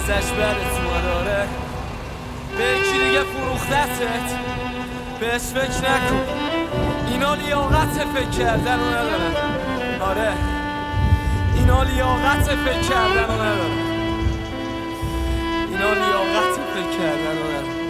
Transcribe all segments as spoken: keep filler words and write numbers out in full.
ازش برت اومداره به یکی دیگه فروختتت بهش فکر نکن، اینا لیاقت فکر کردن رو ندارن. آره اینا لیاقت فکر کردن رو ندارن، اینا لیاقت فکر کردن رو ندارن.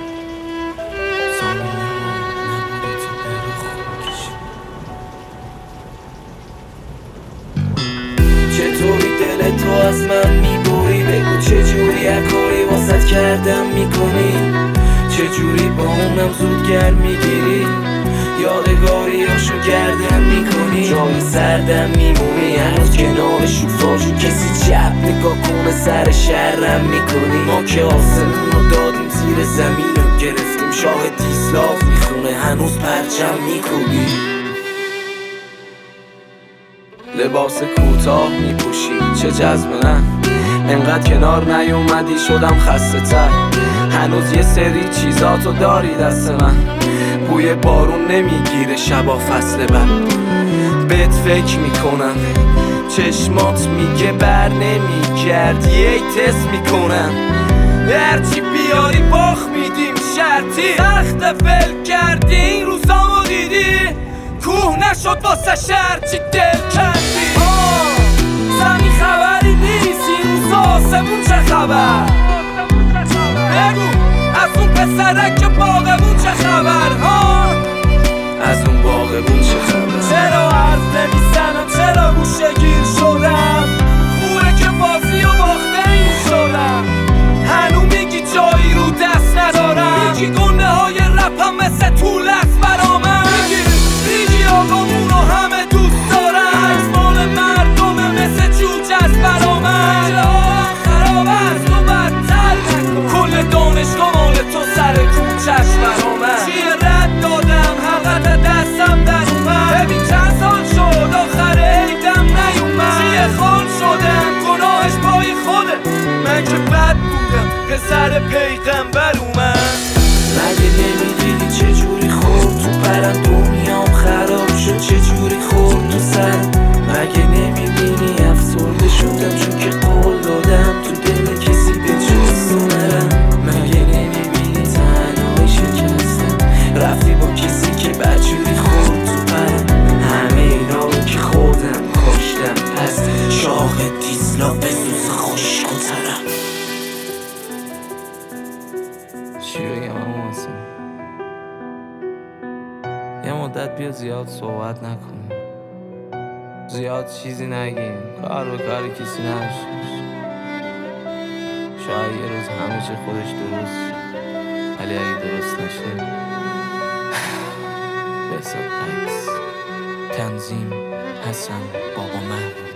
چطوری دل تو از من میبری؟ بگو چجوری اکاری واسط کردم میکنی؟ چجوری با اونم زودگر میگیری؟ یادگاریاشو گردم میکنی؟ جای سردم میمونی هنوز کنار شوفاژو کسی چپ نگاه کنه سر شرم میکنی؟ ما که آسمون رو دادیم زیر زمین رو گرفتیم، شاه دیسلاف میخونه هنوز پرچم میکوبی. لباس کوتاه میپوشی چه جذبه، انقدر کنار نیومدی شدم خسته تر. هنوز یه سری چیزاتو داری دست من، بوی بارون نمیگیره شبا فصل بعد. بهت فکر میکنم چشمات میگه بر نمیگردی، ای تست میکنم هرچی بیاری باخ میدیم شرطی. تخت فل کردی این روزامو دیدی، کوه نشد واسه شرچی دل کردی. زمین خبری نیست این روز آسمون چه خبر؟ بگو از اون پسرک که باغمون چه خبر؟ ها از اون باغمون چه خبر؟ چرا حرف نمیزنم؟ چرا گوشه گیر شدم؟ خوبه که بازی و باخته این شدم. هنو میگی جایی رو دست ندارم، میگی گنده های رپم مثل طول است برامن. میگی میگی آقامون رو همه دوست دارم، اجمال مردمه مثل جوج از برامن. خراب است و بدتر نکن، کل دانشگاه مال تو سر کوچش برامن. چیه رد دادم حقیقت دستم در اومد، ببین چند سال شد آخر عیدم نیومد. چیه خال شدم گناهش پای خوده، من که بد بودم پسر پیغمبر اومد. مگه نمیدیدی چجوری خورد تو پرم دنیام خراب شد، چجوری خورد تو سر؟ مگه نمیبینی افسرده شدم چون که قول دادم تو دل کسی به جز تو نرم؟ مگه نمیبینی تنهایی شکستم رفتی با کسی که بدجوری خورد تو پرم؟ همه اینا رو که خودم کاشتم، پس شاق دیسلا بسوز خوشق و ترم. چی بگم اما حسین؟ یه مدت بیا زیاد صحبت نکنیم، زیاد چیزی نگیم، کار به کار کسی نشه. شاید یه روز همه چی خودش درست شه، ولی اگه درست نشه به حساب عکس. تنظیم حسن بابا مهر.